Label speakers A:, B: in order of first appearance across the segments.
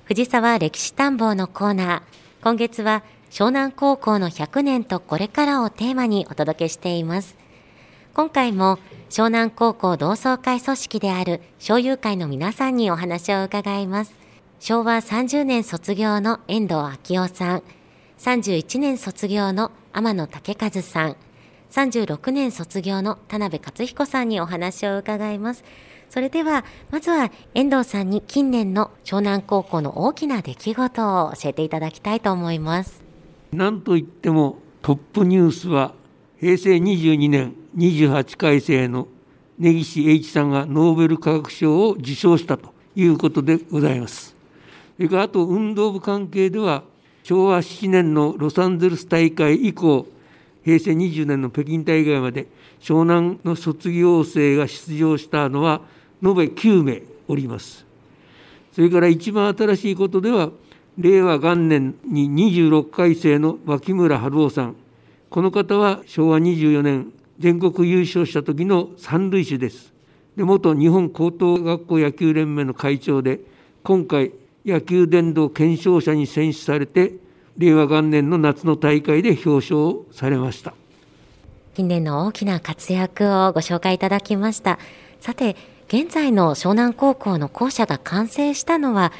A: 藤沢歴史探訪のコーナー。今月は湘南高校の100年とこれからをテーマにお届けしています。今回も湘南高校同窓会組織である湘友会の皆さんにお話を伺います。昭和30年卒業の遠藤昭夫さん、31年卒業の天野武和さん、36年卒業の田辺克彦さんにお話を伺います。それではまずは遠藤さんに近年の湘南高校の大きな出来事を教えていただきたいと思います。
B: なんといってもトップニュースは平成22年28回生の根岸英一さんがノーベル化学賞を受賞したということでございます。それからあと運動部関係では昭和7年のロサンゼルス大会以降、平成20年の北京大会まで湘南の卒業生が出場したのは延べ9名おります。それから一番新しいことでは令和元年に26回生の脇村春夫さん、この方は昭和24年全国優勝した時の三塁手です。で、元日本高等学校野球連盟の会長で、今回野球殿堂顕彰者に選出されて、令和元年の夏の大会で表彰されました。
A: 近年の大きな活躍をご紹介いただきました。さて、現在の湘南高校の校舎が完成したのは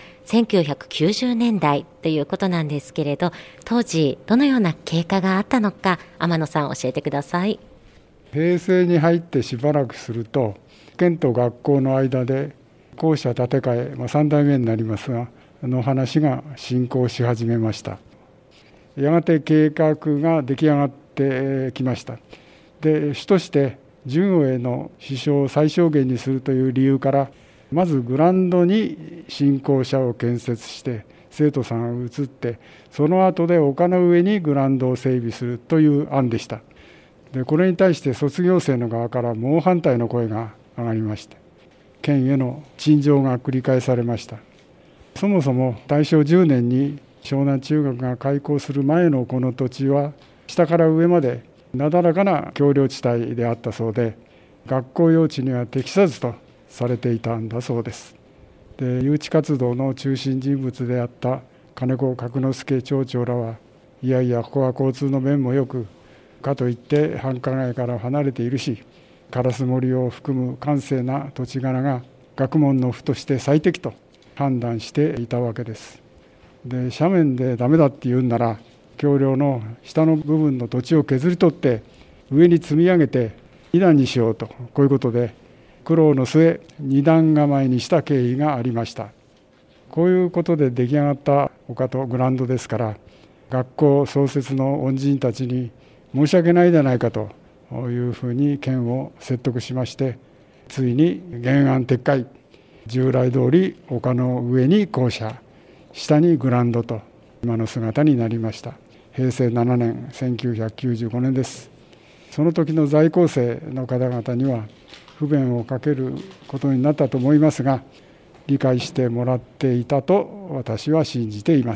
A: 1990年代ということなんですけれど、当時どのような経過があったのか、天野さん教えてください。
C: 平成に入ってしばらくすると、県と学校の間で校舎建て替え、3代目になりますが、の話が進行し始めました。やがて計画が出来上がってきました。で、主として順応への支障を最小限にするという理由から、まずグラウンドに新校舎を建設して生徒さんが移って、その後で丘の上にグラウンドを整備するという案でした。で、これに対して卒業生の側から猛反対の声が上がりまして、県への陳情が繰り返されました。そもそも大正10年に湘南中学が開校する前のこの土地は、下から上までなだらかな丘陵地帯であったそうで、学校用地には適さずとされていたんだそうです。で、誘致活動の中心人物であった金子角之助町長らは、いやいやここは交通の便もよく、かといって繁華街から離れているし、烏森を含む閑静な土地柄が学問の府として最適と判断していたわけです。で、斜面でダメだって言うんなら、橋梁の下の部分の土地を削り取って上に積み上げて2段にしようと、こういうことで苦労の末2段構えにした経緯がありました。こういうことで出来上がった丘とグラウンドですから、学校創設の恩人たちに申し訳ないじゃないかというふうに県を説得しまして、ついに原案撤回、従来通り丘の上に校舎、下にグラウンドと今の姿になりました。平成7年1995年です。その時の在校生の方々には不便をかけることになったと思いますが、理解してもらっていたと私は信じています。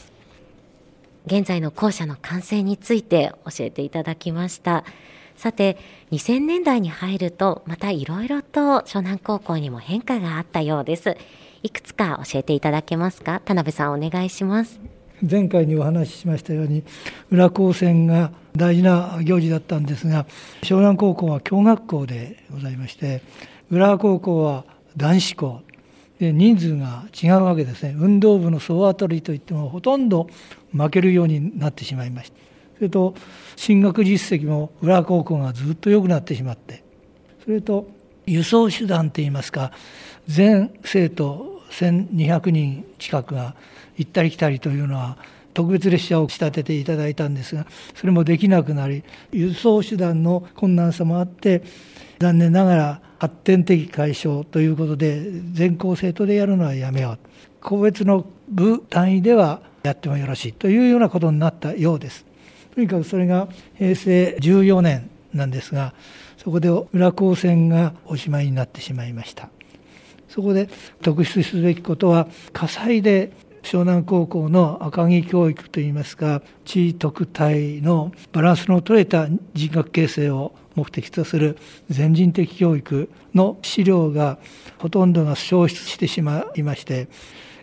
A: 現在の校舎の完成について教えていただきました。さて、2000年代に入るとまたいろいろと湘南高校にも変化があったようです。いくつか教えていただけますか。田辺さん、お願いします。
D: 前回にお話ししましたように、浦高専が大事な行事だったんですが、湘南高校は共学校でございまして、浦和高校は男子校で、人数が違うわけですね。運動部の総当たりといってもほとんど負けるようになってしまいました。それと進学実績も浦和高校がずっと良くなってしまって、それと輸送手段といいますか、全生徒1200人近くが行ったり来たりというのは、特別列車を仕立てていただいたんですが、それもできなくなり、輸送手段の困難さもあって、残念ながら発展的解消ということで、全校生徒でやるのはやめよう、個別の部単位ではやってもよろしいというようなことになったようです。とにかくそれが平成14年なんですが、そこで浦高専がおしまいになってしまいました。そこで特筆すべきことは、火災で湘南高校の赤城教育といいますか、地位特待のバランスの取れた人格形成を目的とする全人的教育の資料がほとんどが消失してしまいまして、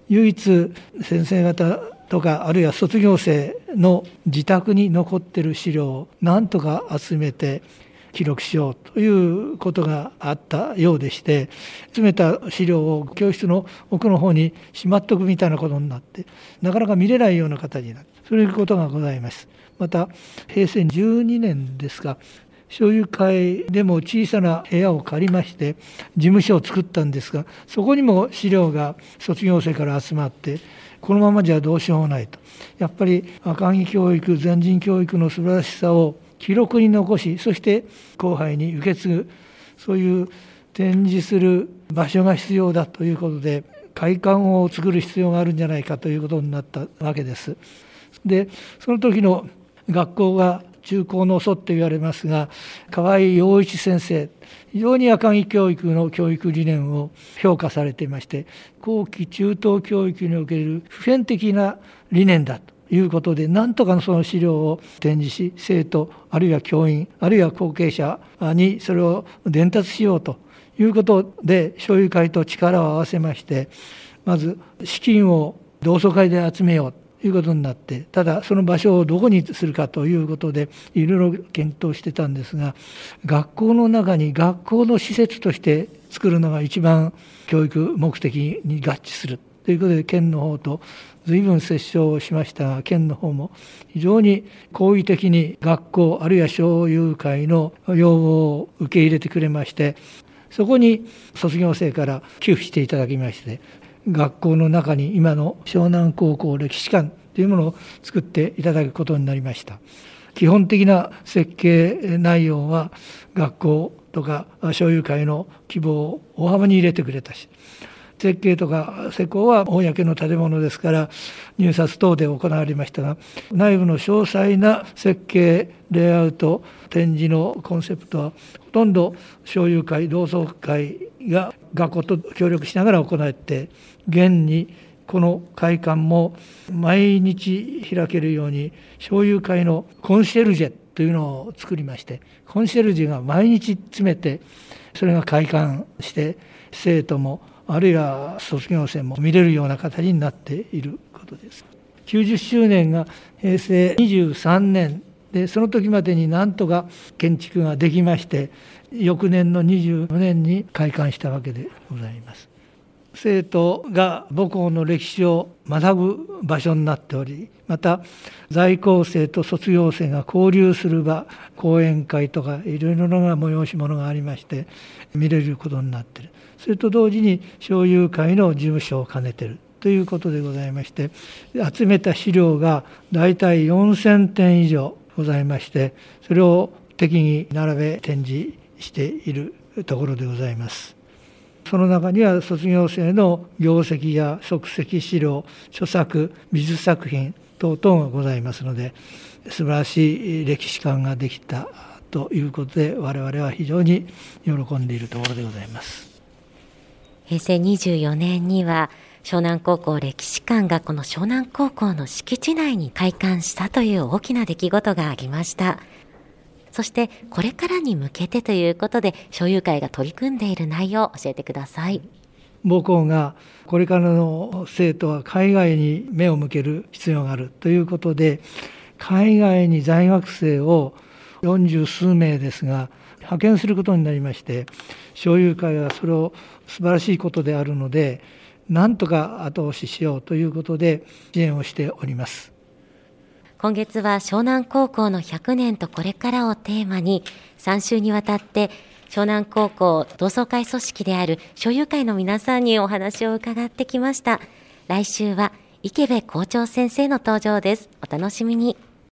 D: 唯一先生方とかあるいは卒業生の自宅に残っている資料を何とか集めて記録しようということがあったようでして、集めた資料を教室の奥の方にしまっとくみたいなことになって、なかなか見れないような形になって、そういうことがございます。また平成12年ですが、小友会でも小さな部屋を借りまして事務所を作ったんですが、そこにも資料が卒業生から集まって、このままじゃどうしようもないと、やっぱり赤木教育、全人教育の素晴らしさを記録に残し、そして後輩に受け継ぐ、そういう展示する場所が必要だということで、会館を作る必要があるんじゃないかということになったわけです。で、その時の学校が中高の祖って言われますが、河合陽一先生、非常に赤木教育の教育理念を評価されていまして、後期中等教育における普遍的な理念だということで、なんとかその資料を展示し、生徒あるいは教員あるいは後継者にそれを伝達しようということで、小友会と力を合わせまして、まず資金を同窓会で集めようということになって、ただその場所をどこにするかということでいろいろ検討してたんですが、学校の中に学校の施設として作るのが一番教育目的に合致するということで、県の方と随分折衝をしましたが、県の方も非常に好意的に学校あるいは小友会の要望を受け入れてくれまして、そこに卒業生から寄付していただきまして、学校の中に今の湘南高校歴史館というものを作っていただくことになりました。基本的な設計内容は学校とか小友会の希望を大幅に入れてくれたし、設計とか施工は公の建物ですから入札等で行われましたが、内部の詳細な設計、レイアウト、展示のコンセプトはほとんど小友会、同窓会が学校と協力しながら行って、現にこの会館も毎日開けるように小友会のコンシェルジェというのを作りまして、コンシェルジェが毎日詰めて、それが開館して生徒もあるいは卒業生も見れるような形になっていることです。90周年が平成23年で、その時までになんとか建築ができまして、翌年の24年に開館したわけでございます。生徒が母校の歴史を学ぶ場所になっており、また在校生と卒業生が交流する場、講演会とかいろいろな催し物がありまして見れることになっている。それと同時に小友会の事務所を兼ねているということでございまして、集めた資料がだいたい4000点以上ございまして、それを適宜並べ展示しているところでございます。その中には卒業生の業績や足跡資料、著作、美術作品等々がございますので、素晴らしい歴史館ができたということで、我々は非常に喜んでいるところでございます。
A: 平成24年には湘南高校歴史館がこの湘南高校の敷地内に開館したという大きな出来事がありました。そしてこれからに向けてということで、小友会が取り組んでいる内容を教えてください。
D: 母校がこれからの生徒は海外に目を向ける必要があるということで、海外に在学生を40数名ですが派遣することになりまして、小友会はそれを素晴らしいことであるので、なんとか後押ししようということで支援をしております。
A: 今月は湘南高校の100年とこれからをテーマに、3週にわたって湘南高校同窓会組織である小友会の皆さんにお話を伺ってきました。来週は池部校長先生の登場です。お楽しみに。